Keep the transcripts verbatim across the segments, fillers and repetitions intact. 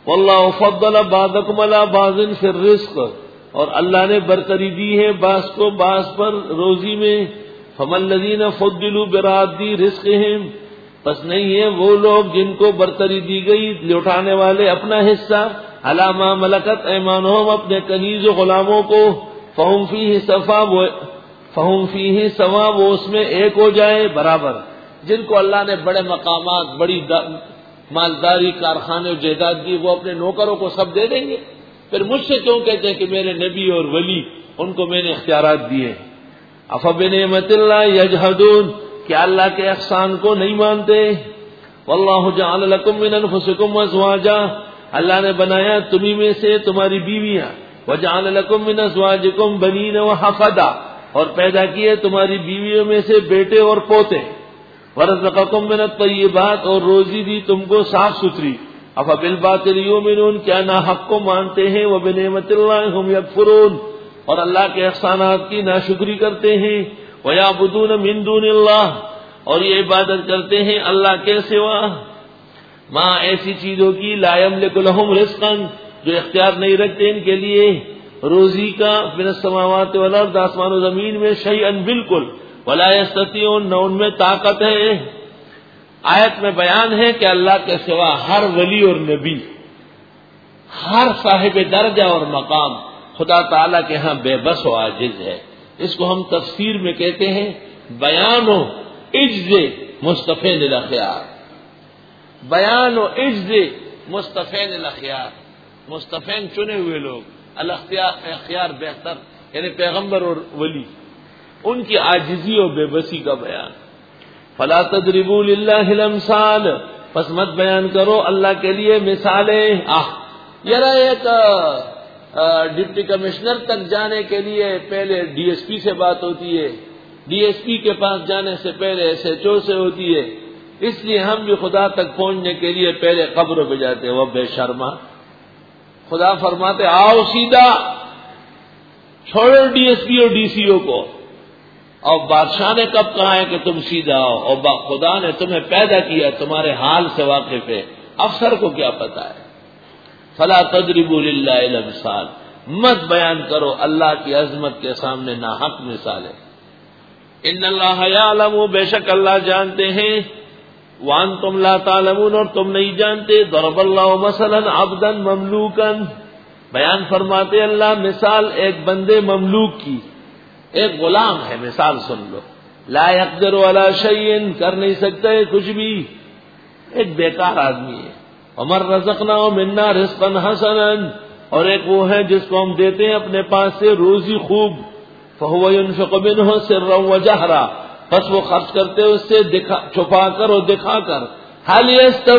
واللہ فضل بعضکم علی بعض فی الرزق، اور اللہ نے برتری دی ہے بعض کو بعض پر روزی میں. فمن الذین فضلوا براد رزقہم، پس نہیں ہے وہ لوگ جن کو برتری دی گئی لوٹانے والے اپنا حصہ، علی ما ملکت ایمانہم، اپنے کنیز و غلاموں کو، فہم فیہ سواء، فہم فیہ سواء، وہ اس میں ایک ہو جائے برابر. جن کو اللہ نے بڑے مقامات، بڑی مالداری، کارخانے و جائیداد دی، وہ اپنے نوکروں کو سب دے دیں گے. پھر مجھ سے کیوں کہتے ہیں کہ میرے نبی اور ولی، ان کو میں نے اختیارات دیے. افبنعمت اللہ یجحدون، کیا اللہ کے احسان کو نہیں مانتے. واللہ جعل لکم من انفسکم ازواجا، اللہ نے بنایا تمہیں میں سے تمہاری بیویاں، وجعل لکم من ازواجکم بنین وحفدا، اور پیدا کیے تمہاری بیویوں میں سے بیٹے اور پوتے. ورزقکم من الطیبات، اور روزی دی تم کو صاف ستھری. افبالباطل یؤمنون، کیا ناحق کو مانتے ہیں. وبنعمت اللہ ہم یکفرون، اور اللہ کے احسانات کی ناشکری کرتے ہیں. وَيَعْبُدُونَ مِن دُونِ اللَّهِ، اور یہ عبادت کرتے ہیں اللہ کے سوا، ماں ایسی چیزوں کی لا يَمْلِكُ لَهُمْ رِزْقًا، جو اختیار نہیں رکھتے ان کے لیے روزی کا، من السماوات والارض، آسمان و زمین میں، شیئا بالکل، ولا يستطيعون، نہ ان میں طاقت ہے. آیت میں بیان ہے کہ اللہ کے سوا ہر ولی اور نبی، ہر صاحب درجہ اور مقام خدا تعالیٰ کے ہاں بے بس و عاجز ہے. اس کو ہم تفسیر میں کہتے ہیں بیان و عجز مصطفین الاخیار. بیان و عجز مصطفین الاخیار، مصطفین چنے ہوئے لوگ، الاخیار بہتر، یعنی پیغمبر اور ولی، ان کی عاجزی و بے بسی کا بیان. فلا تضربوا للہ الامثال، پس مت بیان کرو اللہ کے لیے مثالیں. آہ یار ایک ڈپٹی کمشنر تک جانے کے لیے پہلے ڈی ایس پی سے بات ہوتی ہے، ڈی ایس پی کے پاس جانے سے پہلے ایس ایچ او سے ہوتی ہے. اس لیے ہم بھی خدا تک پہنچنے کے لیے پہلے قبر پہ جاتے ہیں. وہ بے شرما، خدا فرماتے آؤ سیدھا، چھوڑو ڈی ایس پی اور ڈی سی او کو. اور بادشاہ نے کب کہا ہے کہ تم سیدھا آؤ؟ اور خدا نے تمہیں پیدا کیا، تمہارے حال سے واقف ہے، افسر کو کیا پتا ہے. فلا تضربوا للہ الامثال، مت بیان کرو اللہ کی عظمت کے سامنے ناحق مثالیں. ان اللہ یعلم، بے شک اللہ جانتے ہیں، وانتم لا تعلمون، اور تم نہیں جانتے. ضرب اللہ مثلا عبدا مملوکا، بیان فرماتے اللہ مثال ایک بندے مملوک کی، ایک غلام ہے، مثال سن لو. لا يقدر علی شیء، کر نہیں سکتا ہے کچھ بھی، ایک بیکار آدمی ہے. ومن رزقناه منا رزقا حسنا، اور ایک وہ ہے جس کو ہم دیتے ہیں اپنے پاس سے روزی خوب. فهو ينفق منه سرا وجهرا، پس وہ خرچ کرتے اس سے دکھا چھپا کر اور دکھا کر. هل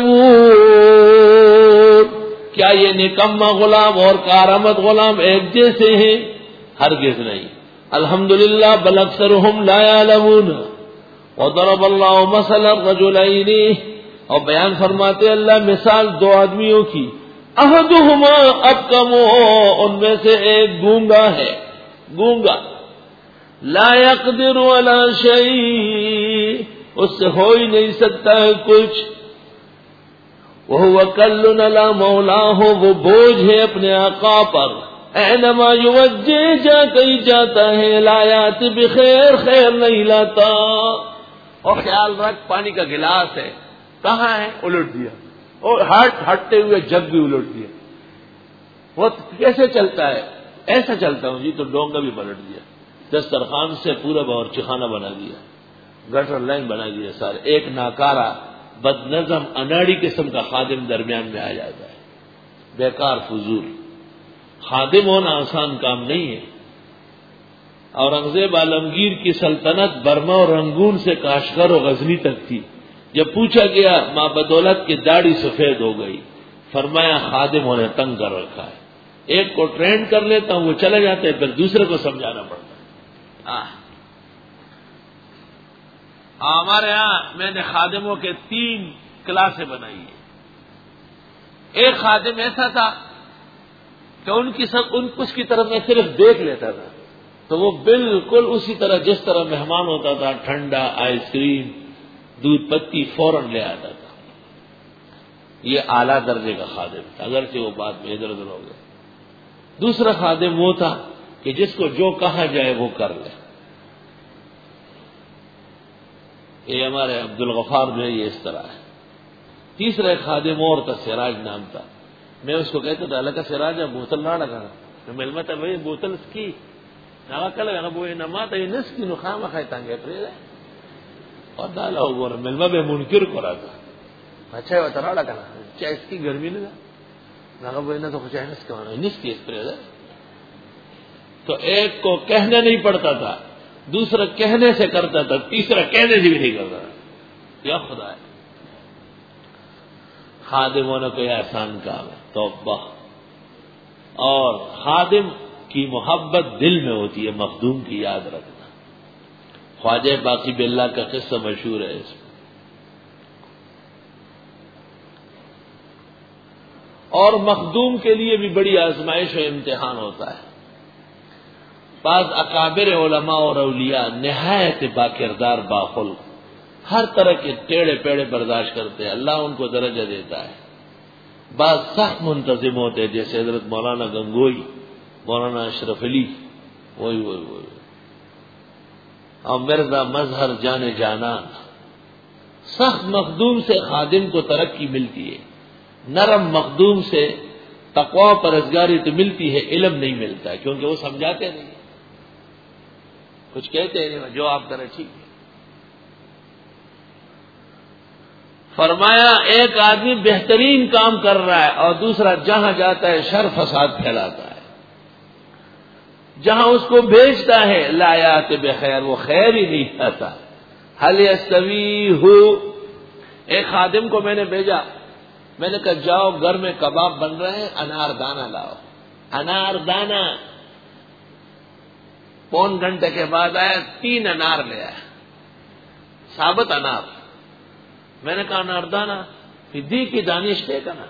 يستوون، کیا یہ نکما غلام اور کارآمد غلام ایک جیسے ہیں؟ ہرگز نہیں. الحمدللہ بل اکثرهم لا يعلمون. وضرب اللہ مثلا رجلین، اور بیان فرماتے اللہ مثال دو آدمیوں کی. احدہما ابکم، ان میں سے ایک گونگا ہے، گونگا. لا يقدر علی شیء، اس سے ہو ہی نہیں سکتا ہے کچھ. وہو کل علی مولاہ، وہ بوجھ ہے اپنے آقا پر. اینما یوجہ، جا کہیں جاتا ہے، لا یاتی بخیر، خیر نہیں لاتا. اور خیال رکھ پانی کا گلاس ہے، کہاں ہے؟ الٹ دیا، اور ہٹ ہٹتے ہوئے جگ بھی الٹ دیا. وہ کیسے چلتا ہے؟ ایسا چلتا ہوں جی، تو ڈونگا بھی پلٹ دیا. دسترخوان سے پورا باورچی بنا دیا، گٹر لائن بنا دیا سارے. ایک ناکارہ بد نظم اناڑی قسم کا خادم درمیان میں آ جاتا ہے. بیکار فضول. خادم ہونا آسان کام نہیں ہے. اورنگزیب عالمگیر کی سلطنت برما اور رنگون سے کاشغر و غزنی تک تھی. جب پوچھا گیا ماں بدولت کی داڑھی سفید ہو گئی، فرمایا خادم ہونے تنگ کر رکھا ہے. ایک کو ٹرینڈ کر لیتا ہوں، وہ چلے جاتے ہیں، پھر دوسرے کو سمجھانا پڑتا ہے. ہمارے ہاں میں نے خادموں کے تین کلاسیں بنائی ہیں. ایک خادم ایسا تھا کہ ان کی سب ان اس کی طرف میں صرف دیکھ لیتا تھا تو وہ بالکل اسی طرح جس طرح مہمان ہوتا تھا، ٹھنڈا، آئس کریم، دودھ پتی فوراً لے آتا تھا. یہ اعلیٰ درجے کا خادم تھا، اگرچہ وہ بعد میں ادھر ادھر ہو گیا۔ دوسرا خادم وہ تھا کہ جس کو جو کہا جائے وہ کر لے۔ یہ ہمارے عبد الغفار جو ہے یہ اس طرح ہے۔ تیسرا ایک خادم اور کا سراج نام تھا، میں اس کو کہتا تھا اللہ کا سراج ہے بوتل نہ لگا ملما تھا بھائی بوتل اس کی نہ کل وہ نما تھا یہ نس کی نخام کھائے تانگے پھر اور ڈالا ہوا ملما بے منکر کو رہا تھا اچھا وہ تراڑا کا چاہے اس کی گرمی نہ نہ وہ نہ تو کچھ نس کا نس کی اسپرے تو ایک کو کہنا نہیں پڑتا تھا، دوسرا کہنے سے کرتا تھا، تیسرا کہنے سے بھی نہیں کرتا تھا۔ یا خدا ہے خادم ہونا کوئی آسان کام ہے، توبہ۔ اور خادم کی محبت دل میں ہوتی ہے، مخدوم کی یاد رکھنا۔ خواجہ باقی باللہ کا قصہ مشہور ہے اس میں۔ اور مخدوم کے لیے بھی بڑی آزمائش و امتحان ہوتا ہے۔ بعض اکابر علماء اور اولیاء نہایت باکردار باخلق ہر طرح کے ٹیڑے پیڑے برداشت کرتے ہیں، اللہ ان کو درجہ دیتا ہے۔ بعض سخت منتظم ہوتے ہیں جیسے حضرت مولانا گنگوئی، مولانا اشرف علی، وہی وہی وہی اور مرزا مظہر جان جانان۔ سخت مخدوم سے خادم کو ترقی ملتی ہے، نرم مخدوم سے تقوی پرہیزگاری تو ملتی ہے، علم نہیں ملتا ہے کیونکہ وہ سمجھاتے نہیں، کچھ کہتے نہیں، جو آپ کریں ٹھیک ہے۔ فرمایا ایک آدمی بہترین کام کر رہا ہے اور دوسرا جہاں جاتا ہے شر فساد پھیلاتا ہے، جہاں اس کو بھیجتا ہے لا یات بخیر، وہ خیر ہی نہیں آتا۔ حل یستوی ہو، ایک خادم کو میں نے بھیجا، میں نے کہا جاؤ گھر میں کباب بن رہے ہیں انار دانہ لاؤ، انار دانہ پون گھنٹے کے بعد آیا، تین انار لے آیا، ثابت انار۔ میں نے کہا انار دانہ دی کی دانش دے کا نا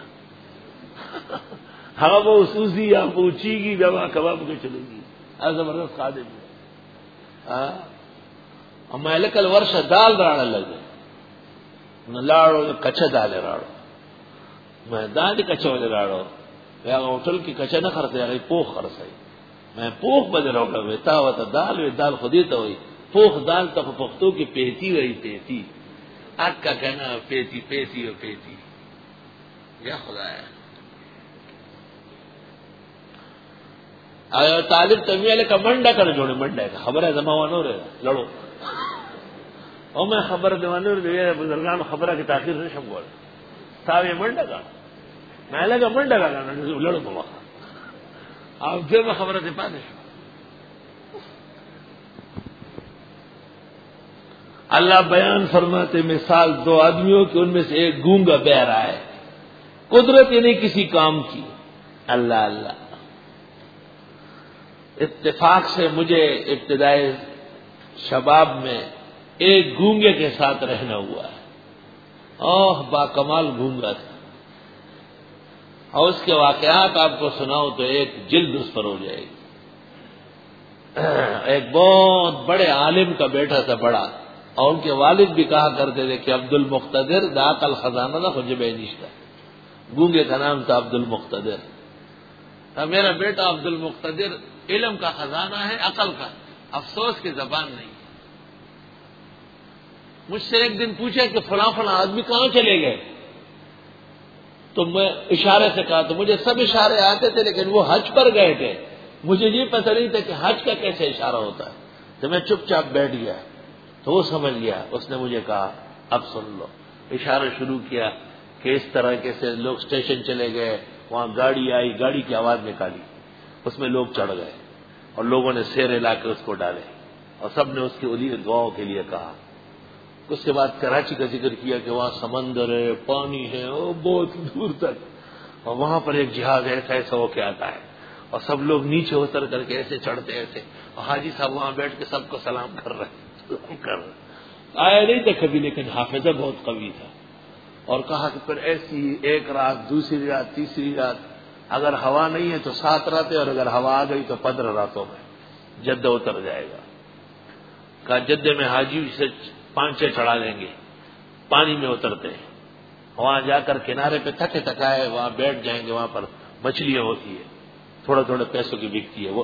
ہاں وہ سوزی یا پوچھی گی جب کباب کے چلے گی، زبردست خادم ہاں اور میں کل ورش دال راڑا لگے نہ لاڑو کچھ دالے راڑو میں دال کچھ والے راڑو یا ہوٹل کی کچھ نہ کرتے یار پوخ کر سائی میں پوخ بدے روٹا ویتا ہوا تھا دال وی دال خودی تو ہوئی پوخ دال تو پختوں کی پیتی ہوئی پیتی آگ کا کہنا پیتی پیتی اور پیتی یا خدا ہے۔ آیا طالب تمی والے کا منڈا کر جوڑے منڈا کا خبر ہے زماوانو رہے لڑو اور میں خبر دیوانو رہے بزرگان خبرہ کی تاخیر سے شم گوڑ صاحب یہ منڈا کا میں لگا منڈا کا لڑو تو وہاں آپ پھر میں خبریں دے پاتے اللہ بیان فرماتے مثال دو آدمیوں کی، ان میں سے ایک گونگا بہ رہا ہے، قدرت ہی نہیں کسی کام کی، اللہ اللہ۔ اتفاق سے مجھے ابتدائی شباب میں ایک گونگے کے ساتھ رہنا ہوا ہے، اوہ با کمال گونگا تھا، اور اس کے واقعات آپ کو سناؤں تو ایک جلد اس پر ہو جائے گی۔ ایک بہت بڑے عالم کا بیٹا تھا بڑا، اور ان کے والد بھی کہا کرتے تھے کہ عبد المقتدر داق الخزانہ نہ خجب نشتہ، گونگے کا نام تھا عبد المقتدر۔ میرا بیٹا عبد المقتدر علم کا خزانہ ہے، عقل کا، افسوس کی زبان نہیں۔ مجھ سے ایک دن پوچھا کہ فلاں فلاں آدمی کہاں چلے گئے، تو میں اشارے سے کہا، تو مجھے سب اشارے آتے تھے لیکن وہ حج پر گئے تھے، مجھے یہ پتہ نہیں تھا کہ حج کا کیسے اشارہ ہوتا ہے، تو میں چپ چاپ بیٹھ گیا، تو وہ سمجھ گیا، اس نے مجھے کہا اب سن لو، اشارہ شروع کیا کہ اس طرح کیسے لوگ اسٹیشن چلے گئے، وہاں گاڑی آئی، گاڑی کی آواز نکالی، اس میں لوگ چڑھ گئے اور لوگوں نے سیرے لا کے اس کو ڈالے اور سب نے اس کی الی دعاؤں کے لیے کہا۔ اس کے بعد کراچی کا ذکر کیا کہ وہاں سمندر ہے، پانی ہے، وہ بہت دور تک، اور وہاں پر ایک جہاز ایسا ایسا ہو کے آتا ہے اور سب لوگ نیچے اتر کر کے ایسے چڑھتے ایسے، اور حاجی صاحب وہاں بیٹھ کے سب کو سلام کر رہے ہیں، سلام کر رہے آیا نہیں تھا کبھی لیکن حافظہ بہت قوی تھا، اور کہا کہ پھر ایسی ایک رات، دوسری رات، تیسری رات، اگر ہوا نہیں ہے تو سات راتیں، اور اگر ہوا آ گئی تو پندرہ راتوں میں جدہ اتر جائے گا۔ کہا جدے میں حاجی سے پانچے چڑھا لیں گے، پانی میں اترتے ہیں وہاں جا کر کنارے پہ تھکے تھکائے وہاں بیٹھ جائیں گے, وہاں پر مچھلیاں ہوتی ہے, تھوڑے تھوڑے پیسوں کی بکتی ہے, وہ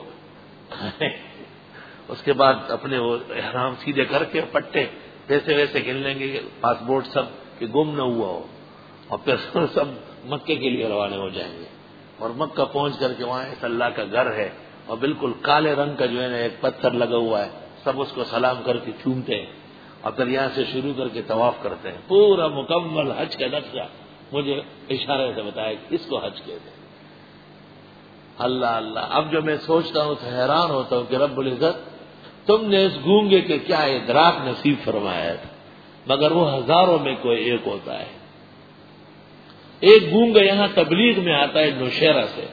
اس کے بعد اپنے وہ احرام سیدھے کر کے پٹے پیسے ویسے گن لیں گے, پاسپورٹ سب کہ گم نہ ہوا ہو, اور پھر سب مکے کے لیے روانہ ہو جائیں گے. اور مکہ پہنچ کر کے وہاں ایک اللہ کا گھر ہے, اور بالکل کالے رنگ کا جو ہے نا ایک پتھر لگا ہوا ہے, سب اس کو سلام کر کے چومتے ہیں, اور پھر یہاں سے شروع کر کے طواف کرتے ہیں. پورا مکمل حج کا نقشہ مجھے اشارے سے بتایا کہ اس کو حج کہتے ہیں. اللہ اللہ, اب جو میں سوچتا ہوں تو حیران ہوتا ہوں کہ رب العزت تم نے اس گونگے کے کیا ادراک نصیب فرمایا تھا, مگر وہ ہزاروں میں کوئی ایک ہوتا ہے. ایک گونگا یہاں تبلیغ میں آتا ہے نوشہرہ سے,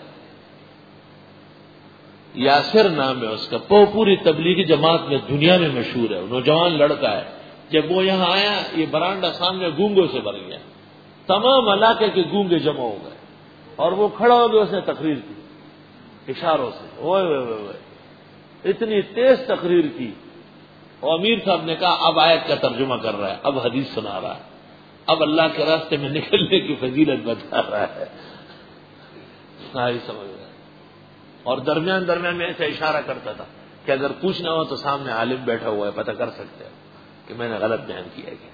یاسر نام ہے اس کا, وہ پوری تبلیغی جماعت میں دنیا میں مشہور ہے, نوجوان لڑکا ہے. جب وہ یہاں آیا یہ برانڈا سامنے گونگوں سے بھر گیا, تمام علاقے کے گونگے جمع ہو گئے, اور وہ کھڑا ہو گیا, اس نے تقریر کی اشاروں سے, اوئے اوئے اوئے اتنی تیز تقریر کی. اور امیر صاحب نے کہا اب آیت کا ترجمہ کر رہا ہے, اب حدیث سنا رہا ہے, اب اللہ کے راستے میں نکلنے کی فضیلت بتا رہا ہے. ساری سمجھ رہا ہے. اور درمیان درمیان میں ایسا اشارہ کرتا تھا کہ اگر پوچھنا ہو تو سامنے عالم بیٹھا ہوا ہے, پتہ کر سکتے ہو کہ میں نے غلط بیان کیا گیا.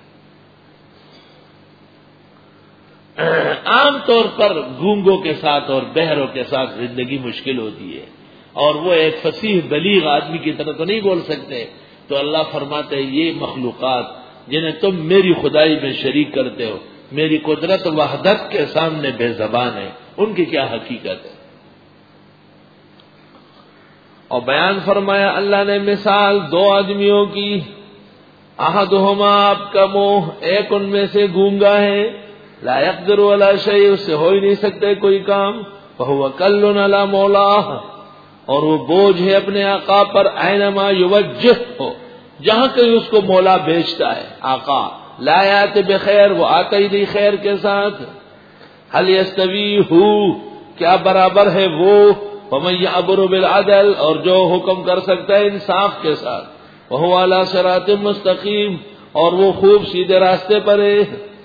عام طور پر گونگوں کے ساتھ اور بہروں کے ساتھ زندگی مشکل ہوتی ہے, اور وہ ایک فصیح بلیغ آدمی کی طرح تو نہیں بول سکتے. تو اللہ فرماتے ہیں یہ مخلوقات جنہیں تم میری خدائی میں شریک کرتے ہو, میری قدرت وحدت کے سامنے بے زبان ہے, ان کی کیا حقیقت ہے. اور بیان فرمایا اللہ نے مثال دو آدمیوں کی, احدہما آپ کا منہ, ایک ان میں سے گونگا ہے, لا یقدر علی شیء, اس سے ہو ہی نہیں سکتے کوئی کام, فہو کل علی مولاه, اور وہ بوجھ ہے اپنے آقا پر, اینما یوجہ ہو, جہاں کہیں اس کو مولا بیچتا ہے آقا, لا یات بخیر, وہ آتا ہی نہیں خیر کے ساتھ. هل یستوی ہو, کیا برابر ہے وہ, ومن یأمر بالعدل, اور جو حکم کر سکتا ہے انصاف کے ساتھ, وہو علی صراط مستقیم, اور وہ خوب سیدھے راستے پر ہے.